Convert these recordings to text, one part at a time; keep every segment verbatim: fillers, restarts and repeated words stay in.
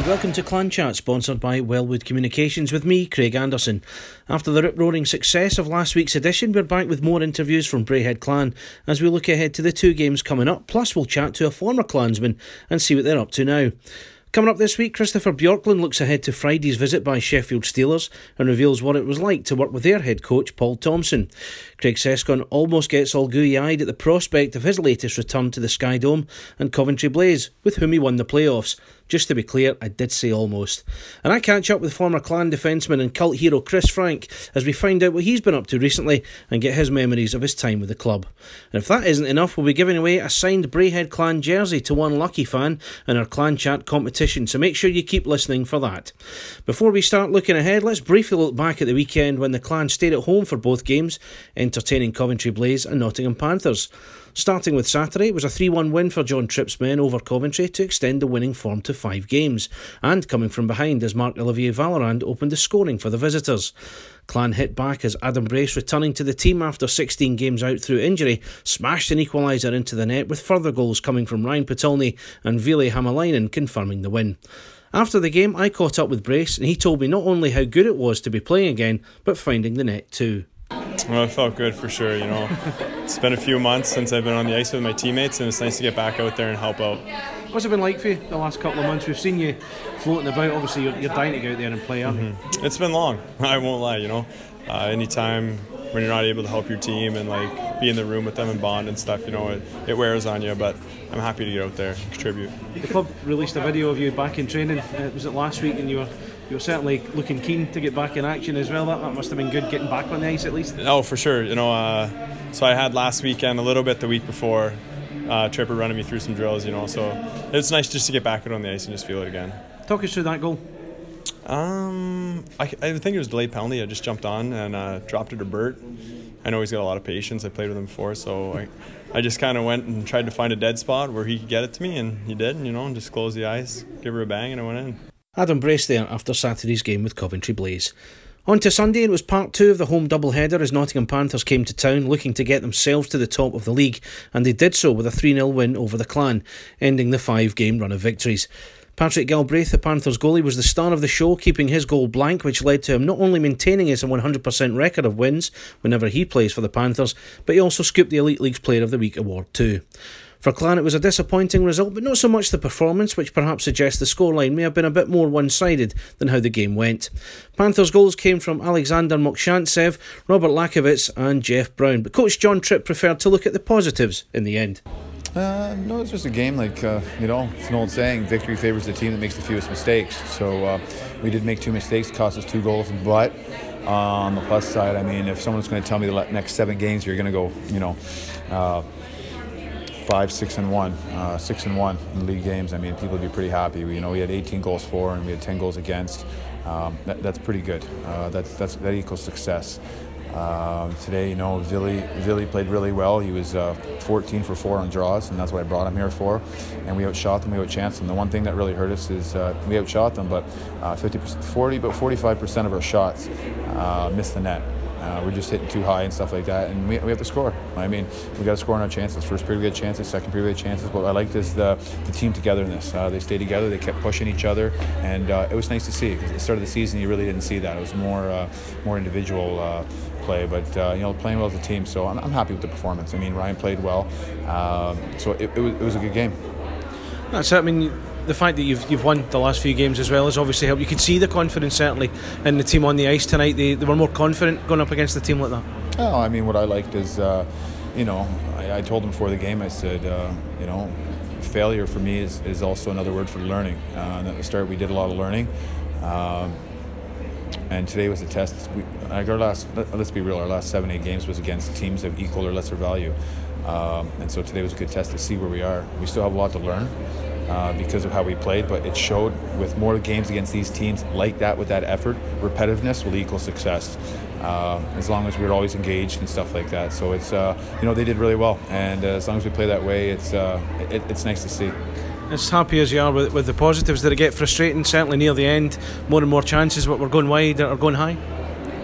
welcome to Clan Chat, sponsored by Wellwood Communications with me, Craig Anderson. After the rip-roaring success of last week's edition, we're back with more interviews from Braehead Clan as we look ahead to the two games coming up, plus we'll chat to a former clansman and see what they're up to now. Coming up this week, Christopher Bjorklund looks ahead to Friday's visit by Sheffield Steelers and reveals what it was like to work with their head coach, Paul Thompson. Craig Sescon almost gets all gooey-eyed at the prospect of his latest return to the Sky Dome and Coventry Blaze, with whom he won the playoffs. Just to be clear, I did say almost. And I catch up with former Clan defenceman and cult hero Chris Frank as we find out what he's been up to recently and get his memories of his time with the club. And if that isn't enough, we'll be giving away a signed Braehead Clan jersey to one lucky fan in our Clan Chat competition, so make sure you keep listening for that. Before we start looking ahead, let's briefly look back at the weekend when the Clan stayed at home for both games, entertaining Coventry Blaze and Nottingham Panthers. Starting with Saturday, it was a three one win for John Tripp's men over Coventry to extend the winning form to five games, and coming from behind as Marc-Olivier Vallerand opened the scoring for the visitors. Clan hit back as Adam Brace, returning to the team after sixteen games out through injury, smashed an equaliser into the net, with further goals coming from Ryan Patulny and Ville Hamalainen confirming the win. After the game, I caught up with Brace and he told me not only how good it was to be playing again, but finding the net too. Well, it felt good for sure, you know. It's been a few months since I've been on the ice with my teammates, and it's nice to get back out there and help out. What's it been like for you the last couple of months? We've seen you floating about. Obviously, you're, you're dying to get out there and play, aren't mm-hmm. you? It's been long, I won't lie, you know. Uh, anytime when you're not able to help your team and like be in the room with them and bond and stuff, you know, it, it wears on you, but I'm happy to get out there and contribute. The club released a video of you back in training. Uh, was it last week? And you were you were certainly looking keen to get back in action as well. That, that must have been good, getting back on the ice at least. Oh, for sure. You know, uh, so I had last weekend, a little bit the week before, uh, Tripper running me through some drills, you know, so it's nice just to get back out on the ice and just feel it again. Talk us through that goal. Um, I, I think it was a delayed penalty. I just jumped on and uh, dropped it to Bert. I know he's got a lot of patience. I played with him before, so I, I just kind of went and tried to find a dead spot where he could get it to me, and he did, and, you know, and just closed the eyes, give her a bang, and I went in. Adam Brace there after Saturday's game with Coventry Blaze. On to Sunday, it was part two of the home doubleheader as Nottingham Panthers came to town looking to get themselves to the top of the league, and they did so with a three nil win over the Clan, ending the five-game run of victories. Patrick Galbraith, the Panthers goalie, was the star of the show, keeping his goal blank, which led to him not only maintaining his one hundred percent record of wins whenever he plays for the Panthers, but he also scooped the Elite League's Player of the Week award too. For Clan, it was a disappointing result, but not so much the performance, which perhaps suggests the scoreline may have been a bit more one-sided than how the game went. Panthers' goals came from Alexander Mokshantsev, Robert Lakovitz and Jeff Brown, but Coach John Tripp preferred to look at the positives in the end. Uh, no, it's just a game like, uh, you know, it's an old saying, victory favors the team that makes the fewest mistakes. So uh, we did make two mistakes, cost us two goals, but uh, on the plus side, I mean, if someone's going to tell me the next seven games you're going to go, you know, uh, five, six and one, uh, six and one in league games, I mean, people would be pretty happy. We, you know, we had eighteen goals for and we had ten goals against. Um, that, that's pretty good. Uh, that's, that's, that equals success. Uh, today, you know, Ville, Ville played really well. He was uh, fourteen for four on draws, and that's what I brought him here for. And we outshot them, we outchanced them. The one thing that really hurt us is uh, we outshot them, but uh, fifty percent, forty, but forty-five percent of our shots uh, missed the net. Uh, we're just hitting too high and stuff like that, and we, we have to score. I mean, we got to score on our chances. First period we had chances, second period we had chances. What I liked is the, the team togetherness. Uh, they stayed together, they kept pushing each other, and uh, it was nice to see. Because at the start of the season, you really didn't see that. It was more uh, more individual uh, play, but uh, you know, playing well as a team. So I'm, I'm happy with the performance. I mean, Ryan played well, uh, so it, it, was, it was a good game. That's it. I mean, the fact that you've you've won the last few games as well has obviously helped. You could see the confidence certainly in the team on the ice tonight. They they were more confident going up against a team like that. Oh, I mean, what I liked is, uh, you know, I, I told them before the game, I said, uh, you know, failure for me is, is also another word for learning. Uh, and at the start, we did a lot of learning. Um, and today was a test. We, like our last, let, let's be real, our last seven, eight games was against teams of equal or lesser value. Um, and so today was a good test to see where we are. We still have a lot to learn. Uh, because of how we played, but it showed with more games against these teams like that, with that effort, repetitiveness will equal success. Uh, as long as we're always engaged and stuff like that. So it's, uh, you know, they did really well, and uh, as long as we play that way, it's uh, it, it's nice to see. As happy as you are with, with the positives, did it get frustrating? Certainly near the end, more and more chances, but we're going wide or going high. Well,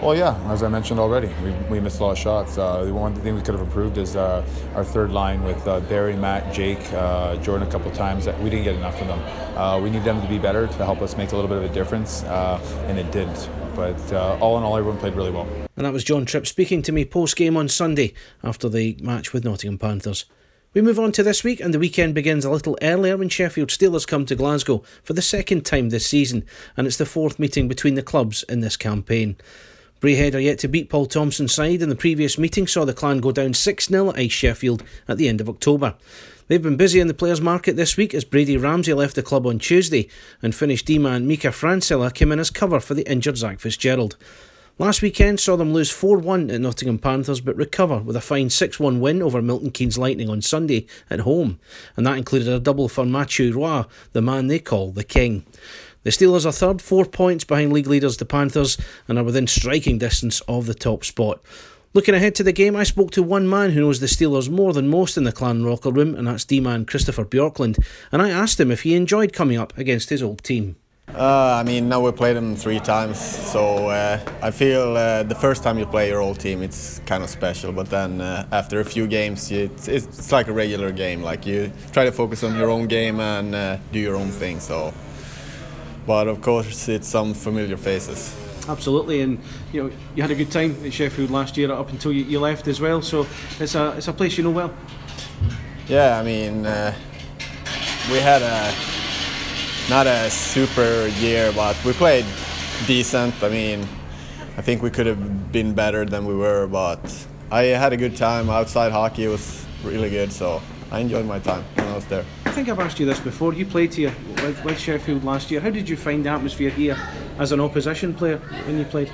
Well, yeah, as I mentioned already, we, we missed a lot of shots. Uh, the one thing we could have improved is uh, our third line with uh, Barry, Matt, Jake, uh, Jordan a couple of times. That we didn't get enough from them. Uh, we need them to be better to help us make a little bit of a difference, uh, and it didn't. But uh, all in all, everyone played really well. And that was John Tripp speaking to me post-game on Sunday after the match with Nottingham Panthers. We move on to this week, and the weekend begins a little earlier when Sheffield Steelers come to Glasgow for the second time this season, and it's the fourth meeting between the clubs in this campaign. Braehead are yet to beat Paul Thompson's side, and the previous meeting saw the Clan go down six nil at Ice Sheffield at the end of October. They've been busy in the players' market this week as Brady Ramsey left the club on Tuesday, and Finnish D-man Mika Fransilla came in as cover for the injured Zach Fitzgerald. Last weekend saw them lose four one at Nottingham Panthers but recover with a fine six one win over Milton Keynes Lightning on Sunday at home, and that included a double for Mathieu Roy, the man they call the King. The Steelers are third, four points behind league leaders the Panthers, and are within striking distance of the top spot. Looking ahead to the game, I spoke to one man who knows the Steelers more than most in the Clan locker room, and that's D-man Christopher Bjorklund, and I asked him if he enjoyed coming up against his old team. Uh, I mean, now we played them three times, so uh, I feel uh, the first time you play your old team, it's kind of special. But then uh, after a few games, it's, it's like a regular game. Like you try to focus on your own game and uh, do your own thing. So, but of course, it's some familiar faces. Absolutely, and you know you had a good time at Sheffield last year up until you, you left as well. So it's a it's a place you know well. Yeah, I mean, uh, we had a. Not a super year, but we played decent. I mean, I think we could have been better than we were, but I had a good time. Outside hockey it was really good, so I enjoyed my time when I was there. I think I've asked you this before. You played here with, with Sheffield last year. How did you find the atmosphere here as an opposition player when you played?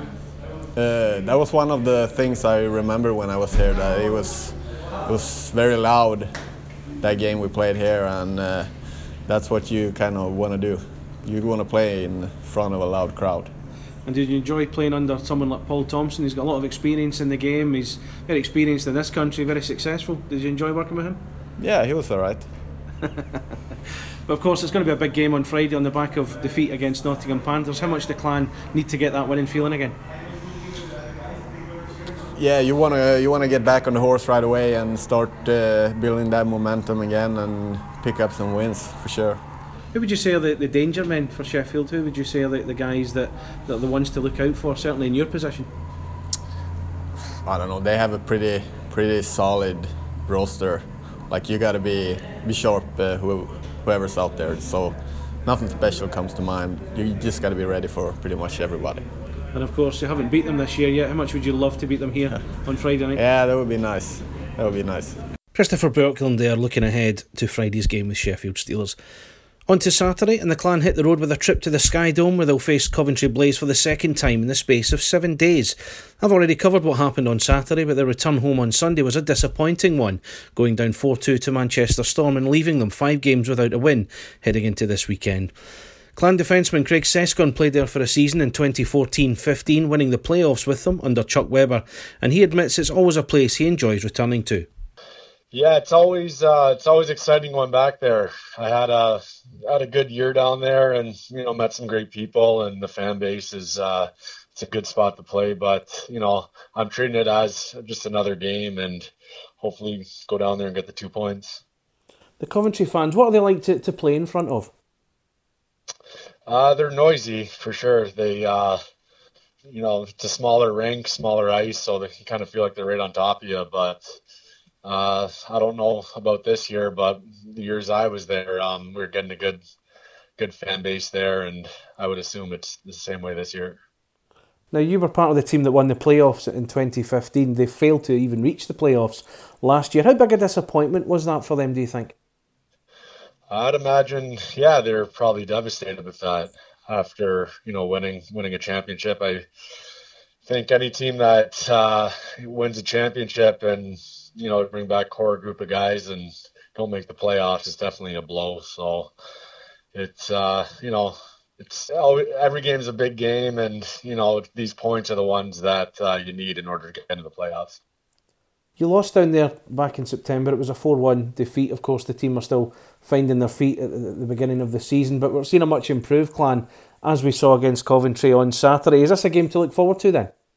Uh, that was one of the things I remember when I was here. That it was it was very loud, that game we played here, and. Uh, That's what you kind of want to do. You want to play in front of a loud crowd. And did you enjoy playing under someone like Paul Thompson? He's got a lot of experience in the game. He's very experienced in this country, very successful. Did you enjoy working with him? Yeah, he was all right. But of course, it's going to be a big game on Friday on the back of defeat against Nottingham Panthers. How much do Clan need to get that winning feeling again? Yeah, you want to you want to get back on the horse right away and start uh, building that momentum again and pick up some wins for sure. Who would you say are the, the danger men for Sheffield? Who would you say are the, the guys that, that are the ones to look out for, certainly in your position? I don't know. They have a pretty pretty solid roster. Like you got to be be sharp, uh, who, whoever's out there. So nothing special comes to mind. You just got to be ready for pretty much everybody. And of course, you haven't beat them this year yet. How much would you love to beat them here on Friday night? Yeah, that would be nice. That would be nice. Christopher Bjorklund there looking ahead to Friday's game with Sheffield Steelers. On to Saturday, and the Clan hit the road with a trip to the Sky Dome where they'll face Coventry Blaze for the second time in the space of seven days. I've already covered what happened on Saturday, but their return home on Sunday was a disappointing one, going down four two to Manchester Storm and leaving them five games without a win heading into this weekend. Clan defenceman Craig Sescon played there for a season in twenty fourteen fifteen, winning the playoffs with them under Chuck Webber, and he admits it's always a place he enjoys returning to. Yeah, it's always uh, it's always exciting going back there. I had a had a good year down there, and you know met some great people, and the fan base is uh, it's a good spot to play. But you know I'm treating it as just another game, and hopefully go down there and get the two points. The Coventry fans, what are they like to, to play in front of? Uh, they're noisy for sure. They, uh, you know, it's a smaller rink, smaller ice, so they kind of feel like they're right on top of you. But uh, I don't know about this year, but the years I was there, um, we were getting a good, good fan base there, and I would assume it's the same way this year. Now, you were part of the team that won the playoffs in twenty fifteen. They failed to even reach the playoffs last year. How big a disappointment was that for them, do you think? I'd imagine, yeah, they're probably devastated with that after, you know, winning winning a championship. I think any team that uh, wins a championship and, you know, bring back core group of guys and don't make the playoffs is definitely a blow. So it's, uh, you know, it's every game is a big game, and, you know, these points are the ones that uh, you need in order to get into the playoffs. You lost down there back in September. It was a four one defeat. Of course, the team are still finding their feet at the beginning of the season, but we're seeing a much improved Clan, as we saw against Coventry on Saturday. Is this a game to look forward to then?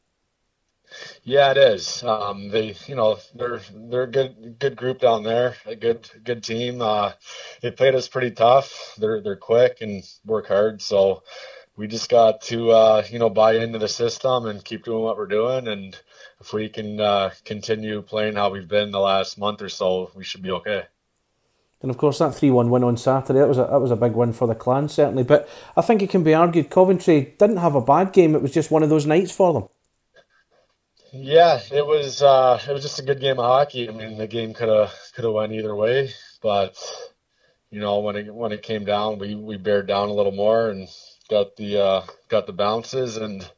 Yeah, it is. Um, they, you know, they're they're a good good group down there, a good good team. Uh, they played us pretty tough. They're they're quick and work hard. So we just got to uh, you know buy into the system and keep doing what we're doing. And if we can uh, continue playing how we've been the last month or so, we should be okay. And of course, that three one win on Saturday, that was a, that was a big win for the Clan, certainly. But I think it can be argued Coventry didn't have a bad game. It was just one of those nights for them. Yeah, it was uh, it was just a good game of hockey. I mean, the game could have could have went either way, but you know when it when it came down, we we bared down a little more and got the uh, got the bounces, and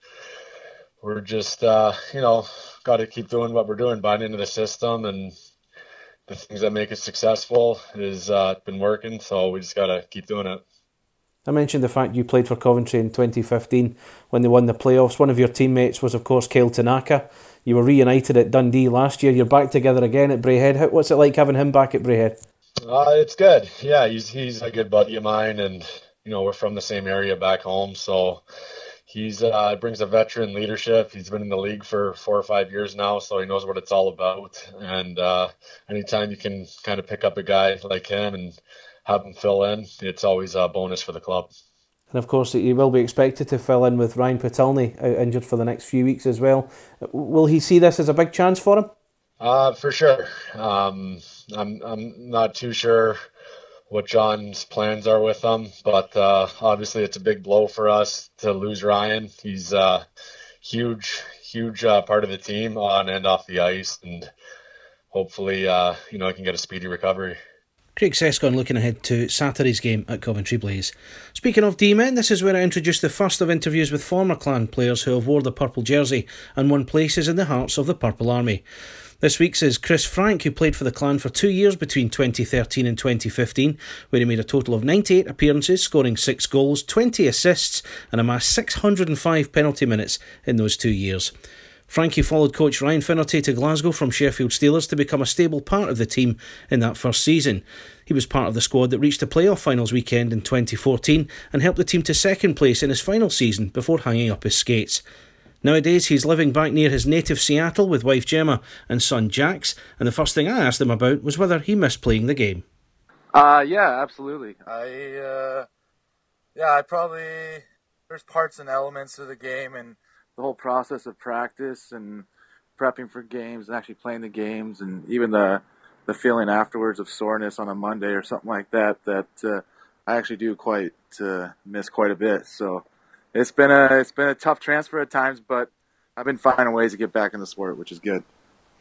we're just uh, you know got to keep doing what we're doing, buying into the system and the things that make us successful is uh, been working. So we just got to keep doing it. I mentioned the fact you played for Coventry in twenty fifteen when they won the playoffs. One of your teammates was, of course, Kyle Tanaka. You were reunited at Dundee last year. You're back together again at Braehead. How, what's it like having him back at Braehead? Uh, it's good. Yeah, he's he's a good buddy of mine, and you know we're from the same area back home, so he's uh, brings a veteran leadership. He's been in the league for four or five years now, so he knows what it's all about. And uh, anytime you can kind of pick up a guy like him and have him fill in, it's always a bonus for the club. And of course, he will be expected to fill in with Ryan Patilny out injured for the next few weeks as well. Will he see this as a big chance for him? Uh, for sure. Um, I'm I'm not too sure what John's plans are with him, but uh, obviously it's a big blow for us to lose Ryan. He's a huge, huge uh, part of the team on and off the ice, and hopefully, uh, you know, I can get a speedy recovery. Craig Sescon looking ahead to Saturday's game at Coventry Blaze. Speaking of D-men, this is where I introduce the first of interviews with former Clan players who have wore the purple jersey and won places in the hearts of the Purple Army. This week's is Chris Frank, who played for the Clan for two years between twenty thirteen and twenty fifteen, where he made a total of ninety-eight appearances, scoring six goals, twenty assists and amassed six hundred five penalty minutes in those two years. Frankie followed coach Ryan Finnerty to Glasgow from Sheffield Steelers to become a stable part of the team in that first season. He was part of the squad that reached the playoff finals weekend in twenty fourteen and helped the team to second place in his final season before hanging up his skates. Nowadays he's living back near his native Seattle with wife Gemma and son Jax, and the first thing I asked him about was whether he missed playing the game. Uh, yeah, absolutely. I, uh, yeah, I probably, there's parts and elements of the game and the whole process of practice and prepping for games and actually playing the games and even the the feeling afterwards of soreness on a Monday or something like that, that uh, I actually do quite uh, miss quite a bit. So it's been a it's been a tough transfer at times, but I've been finding ways to get back in the sport, which is good.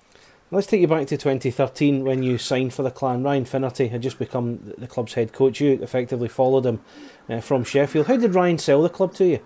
Let's take you back to twenty thirteen when you signed for the Clan. Ryan Finnerty had just become the club's head coach. You effectively followed him uh, from Sheffield. How did Ryan sell the club to you?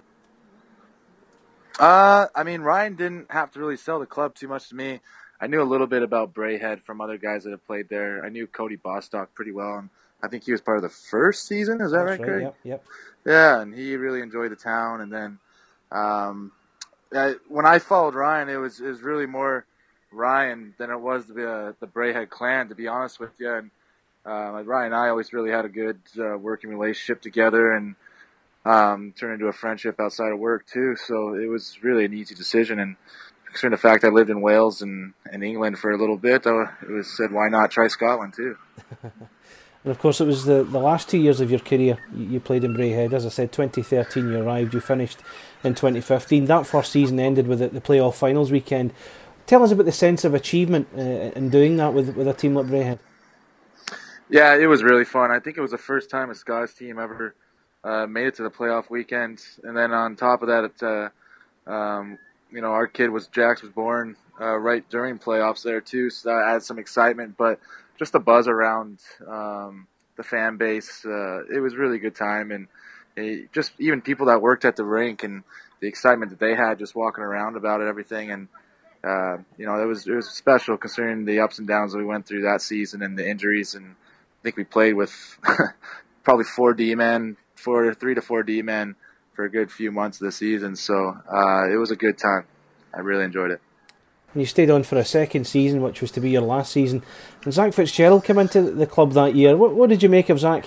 Uh, I mean, Ryan didn't have to really sell the club too much to me. I knew a little bit about Braehead from other guys that have played there. I knew Cody Bostock pretty well, and I think he was part of the first season. Is that That's right, Craig? Yep, yep. Yeah, and he really enjoyed the town. And then um, I, when I followed Ryan, it was it was really more Ryan than it was the uh, the Braehead clan, to be honest with you. And uh, Ryan and I always really had a good uh, working relationship together, and um, turned into a friendship outside of work too. So it was really an easy decision. And considering the fact I lived in Wales and, and England for a little bit, I, it was said, why not try Scotland too? And of course, it was the, the last two years of your career you, you played in Braehead. As I said, twenty thirteen you arrived, you finished in twenty fifteen. That first season ended with the, the playoff finals weekend. Tell us about the sense of achievement uh, in doing that with, with a team like Braehead. Yeah, it was really fun. I think it was the first time a Scots team ever uh, made it to the playoff weekend. And then on top of that, it, uh, um, you know, our kid was, Jax was born uh, right during playoffs there too, so that added some excitement. But just the buzz around um, the fan base, uh, it was a really good time. And it, just even people that worked at the rink and the excitement that they had just walking around about it, everything. And, uh, you know, it was, it was special considering the ups and downs that we went through that season and the injuries. And I think we played with probably four D-men, four, three to four D-men for a good few months of the season. So uh, it was a good time. I really enjoyed it. And you stayed on for a second season, which was to be your last season. And Zach Fitzgerald came into the club that year. What, what did you make of Zach?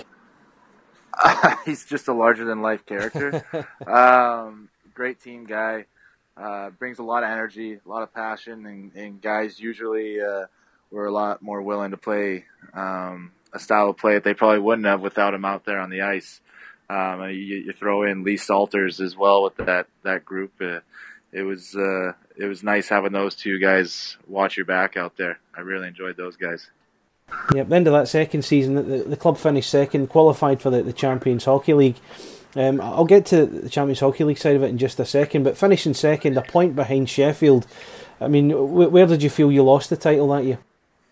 Uh, he's just a larger-than-life character. um, great team guy. uh, brings a lot of energy, a lot of passion, and, and guys usually uh, were a lot more willing to play um, a style of play that they probably wouldn't have without him out there on the ice. Um, and you, you throw in Lee Salters as well with that that group. Uh, it was uh, it was nice having those two guys watch your back out there. I really enjoyed those guys. Yeah, at the end of that second season, the, the club finished second, qualified for the, the Champions Hockey League. Um, I'll get to the Champions Hockey League side of it in just a second, but finishing second, a point behind Sheffield. I mean, wh- where did you feel you lost the title that year?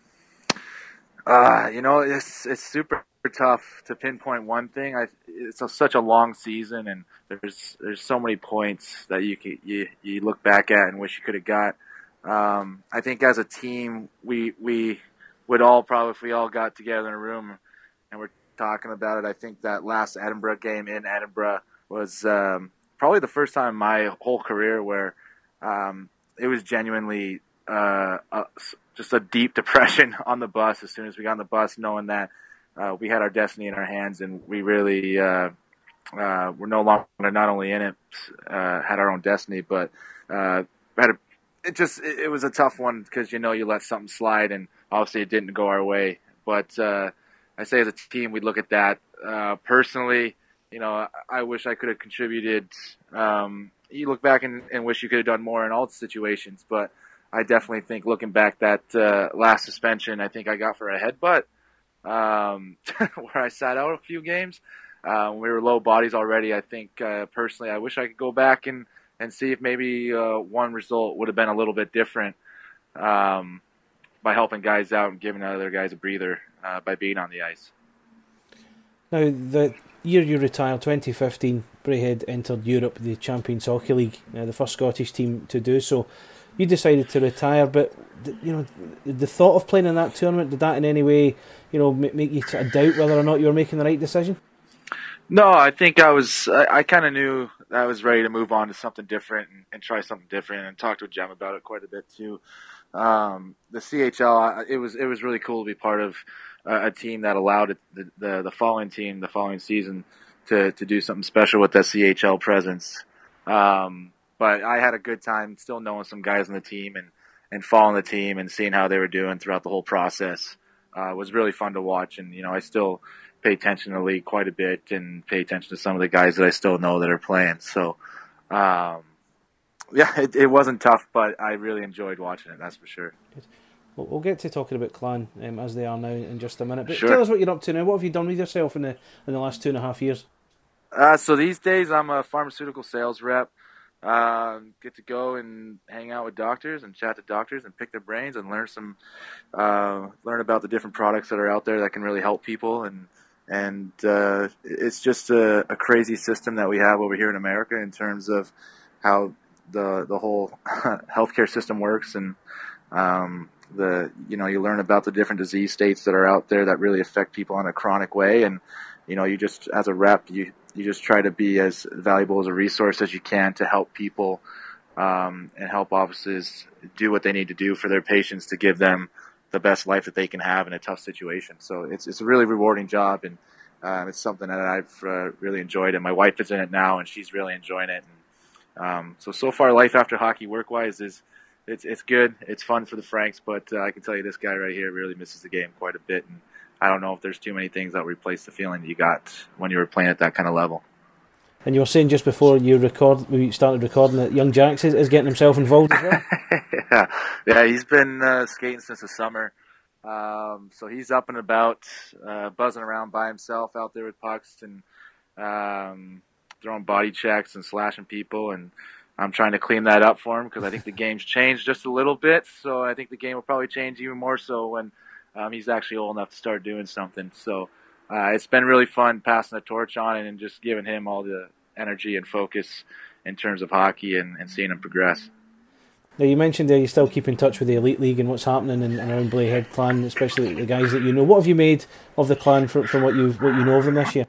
Uh, you know, it's it's super tough to pinpoint one thing. I, it's a, such a long season, and there's there's so many points that you can, you you look back at and wish you could have got. Um, I think as a team, we we would all probably, if we all got together in a room and we're talking about it, I think that last Edinburgh game in Edinburgh was um, probably the first time in my whole career where um, it was genuinely uh, a, just a deep depression on the bus as soon as we got on the bus, knowing that uh, we had our destiny in our hands and we really uh, uh, were no longer not only in it, uh, had our own destiny, but uh, had a, it just it, it was a tough one because you know you let something slide and obviously it didn't go our way. But uh, I say as a team, we look at that. Uh, personally, you know, I wish I could have contributed. Um, you look back and, and wish you could have done more in all situations, but I definitely think looking back that uh, last suspension, I think I got for a headbutt um, where I sat out a few games. Uh, we were low bodies already. I think uh, personally, I wish I could go back and, and see if maybe uh, one result would have been a little bit different um, by helping guys out and giving other guys a breather uh, by being on the ice. Now, the year you retired, twenty fifteen, Braehead entered Europe, the Champions Hockey League, uh, the first Scottish team to do so. You decided to retire, but you know the thought of playing in that tournament, did that in any way, you know, make you sort of doubt whether or not you were making the right decision? No, I think I was. I, I kind of knew I was ready to move on to something different and, and try something different, and talked with Jem about it quite a bit too. Um, the C H L, it was it was really cool to be part of a, a team that allowed it, the, the the following team, the following season, to to do something special with that C H L presence. Um, But I had a good time still knowing some guys on the team and, and following the team and seeing how they were doing throughout the whole process. Uh, it was really fun to watch. And, you know, I still pay attention to the league quite a bit and pay attention to some of the guys that I still know that are playing. So, um, yeah, it, it wasn't tough, but I really enjoyed watching it, that's for sure. Good. Well, we'll get to talking about Clan um, as they are now in just a minute. But Sure. Tell us what you're up to now. What have you done with yourself in the in the last two and a half years? Uh, so these days I'm a pharmaceutical sales rep. Uh, get to go and hang out with doctors and chat to doctors and pick their brains and learn some, uh, learn about the different products that are out there that can really help people. And, and, uh, it's just a, a crazy system that we have over here in America in terms of how the, the whole healthcare system works. And, um, the, you know, you learn about the different disease states that are out there that really affect people in a chronic way. And, you know, you just, as a rep, you, you just try to be as valuable as a resource as you can to help people um, and help offices do what they need to do for their patients to give them the best life that they can have in a tough situation. So it's it's a really rewarding job, and uh, it's something that I've uh, really enjoyed. And my wife is in it now, and she's really enjoying it. And, um, so so far, life after hockey, work-wise, is it's it's good. It's fun for the Franks, but uh, I can tell you this guy right here really misses the game quite a bit. And I don't know if there's too many things that replace the feeling that you got when you were playing at that kind of level. And you were saying just before you record, we started recording that young Jax is, is getting himself involved as well. yeah, yeah, he's been uh, skating since the summer, um, so he's up and about, uh, buzzing around by himself out there with pucks and um, throwing body checks and slashing people. And I'm trying to clean that up for him because I think the game's changed just a little bit. So I think the game will probably change even more so when Um, he's actually old enough to start doing something. So uh, it's been really fun passing the torch on and just giving him all the energy and focus in terms of hockey and, and seeing him progress. Now, you mentioned there you still keep in touch with the Elite League and what's happening in, in around Braehead Clan, especially the guys that you know. What have you made of the Clan from, from what, you've, what you know of them this year?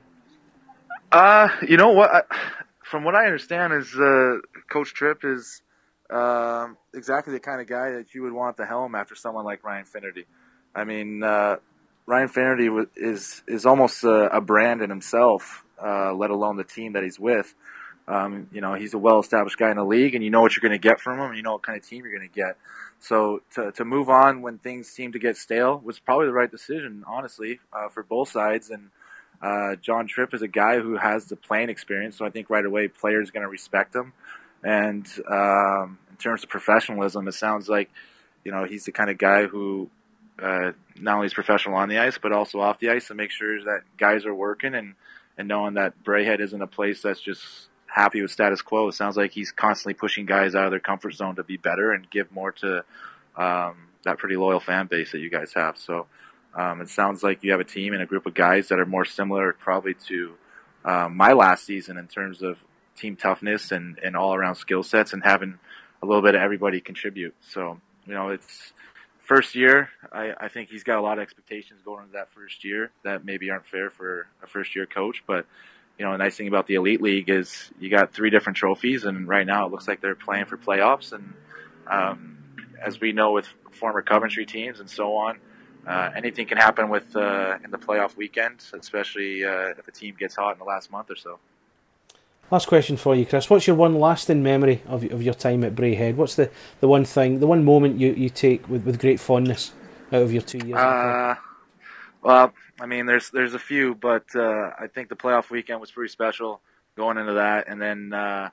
Uh, you know what? I, from what I understand is uh, Coach Tripp is uh, exactly the kind of guy that you would want at the helm after someone like Ryan Finnerty. I mean, uh, Ryan Finnerty is is almost a, a brand in himself, uh, let alone the team that he's with. Um, you know, he's a well-established guy in the league, and you know what you're going to get from him, and you know what kind of team you're going to get. So to to move on when things seem to get stale was probably the right decision, honestly, uh, for both sides. And uh, John Tripp is a guy who has the playing experience, so I think right away players are going to respect him. And um, in terms of professionalism, it sounds like, you know, he's the kind of guy who uh, not only is professional on the ice, but also off the ice, to make sure that guys are working and, and knowing that Braehead isn't a place that's just happy with status quo. It sounds like he's constantly pushing guys out of their comfort zone to be better and give more to um, that pretty loyal fan base that you guys have. So um, it sounds like you have a team and a group of guys that are more similar probably to um, my last season in terms of team toughness and, and all-around skill sets, and having a little bit of everybody contribute. So, you know, it's first year. I, I think he's got a lot of expectations going into that first year that maybe aren't fair for a first-year coach, but you know, the nice thing about the Elite League is you got three different trophies, and right now it looks like they're playing for playoffs. And um, as we know with former Coventry teams and so on, uh, anything can happen with uh, in the playoff weekend, especially uh, if a team gets hot in the last month or so. Last question for you, Chris. What's your one lasting memory of of your time at Braehead? What's the, the one thing, the one moment you, you take with, with great fondness out of your two years? Uh, well, I mean, there's there's a few, but uh, I think the playoff weekend was pretty special going into that, and then uh,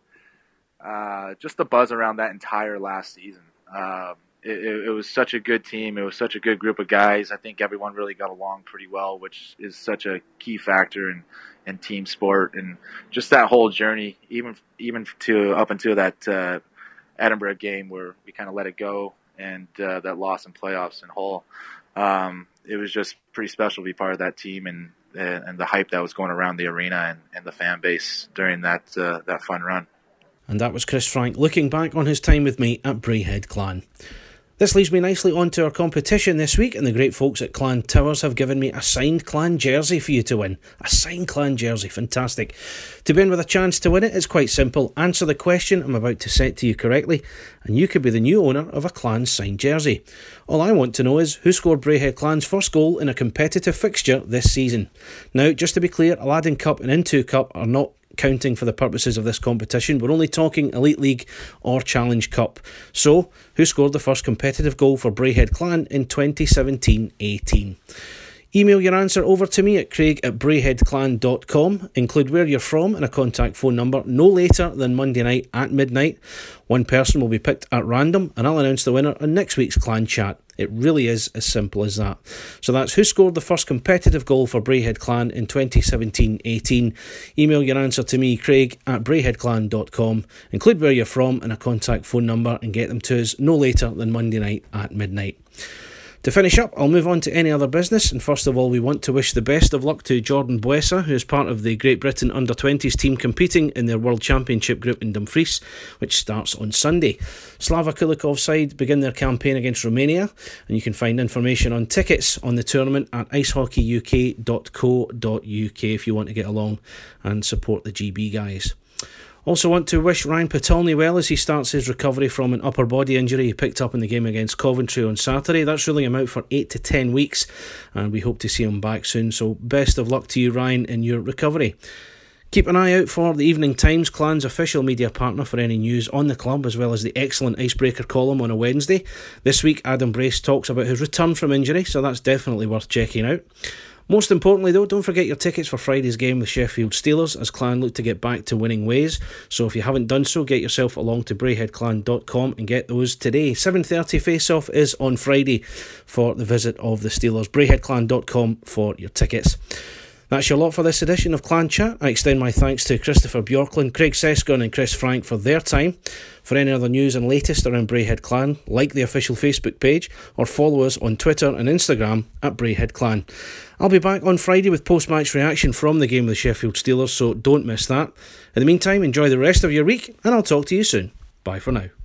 uh, just the buzz around that entire last season. Uh, it, it, it was such a good team. It was such a good group of guys. I think everyone really got along pretty well, which is such a key factor in, in team sport, and just that whole journey, even even to up until that uh, Edinburgh game where we kind of let it go, and uh, that loss in playoffs in Hull. Um, it was just pretty special to be part of that team, and and the hype that was going around the arena and, and the fan base during that uh, that fun run. And that was Chris Frank looking back on his time with me at Braehead Clan. This leads me nicely on to our competition this week, and the great folks at Clan Towers have given me a signed Clan jersey for you to win. A signed Clan jersey, fantastic. To be in with a chance to win it, it's quite simple. Answer the question I'm about to set to you correctly, and you could be the new owner of a Clan signed jersey. All I want to know is who scored Braehead Clan's first goal in a competitive fixture this season. Now, just to be clear, Aladdin Cup and Into Cup are not counting for the purposes of this competition. We're only talking Elite League or Challenge Cup. So, who scored the first competitive goal for Braehead Clan in twenty seventeen eighteen? Email your answer over to me at craig at braehead clan dot com. Include where you're from and a contact phone number no later than Monday night at midnight. One person will be picked at random, and I'll announce the winner on next week's Clan Chat. It really is as simple as that. So that's who scored the first competitive goal for Braehead Clan in twenty seventeen eighteen. Email your answer to me, Craig at braehead clan dot com. Include where you're from and a contact phone number, and get them to us no later than Monday night at midnight. To finish up, I'll move on to any other business, and first of all we want to wish the best of luck to Jordan Buesa, who is part of the Great Britain under twenties team competing in their World Championship group in Dumfries, which starts on Sunday. Slava Kulikov's side begin their campaign against Romania, and you can find information on tickets on the tournament at ice hockey u k dot co dot u k if you want to get along and support the G B guys. Also want to wish Ryan Patolny well as he starts his recovery from an upper body injury he picked up in the game against Coventry on Saturday. That's ruling him out for eight to ten weeks, and we hope to see him back soon. So best of luck to you, Ryan, in your recovery. Keep an eye out for the Evening Times, Clan's official media partner, for any news on the club, as well as the excellent Icebreaker column on a Wednesday. This week Adam Brace talks about his return from injury, so that's definitely worth checking out. Most importantly though, don't forget your tickets for Friday's game with Sheffield Steelers as Clan look to get back to winning ways. So if you haven't done so, get yourself along to braehead clan dot com and get those today. seven thirty face-off is on Friday for the visit of the Steelers. braehead clan dot com for your tickets. That's your lot for this edition of Clan Chat. I extend my thanks to Christopher Bjorklund, Craig Sescon and Chris Frank for their time. For any other news and latest around Braehead Clan, like the official Facebook page or follow us on Twitter and Instagram at Braehead Clan. I'll be back on Friday with post-match reaction from the game with the Sheffield Steelers, so don't miss that. In the meantime, enjoy the rest of your week and I'll talk to you soon. Bye for now.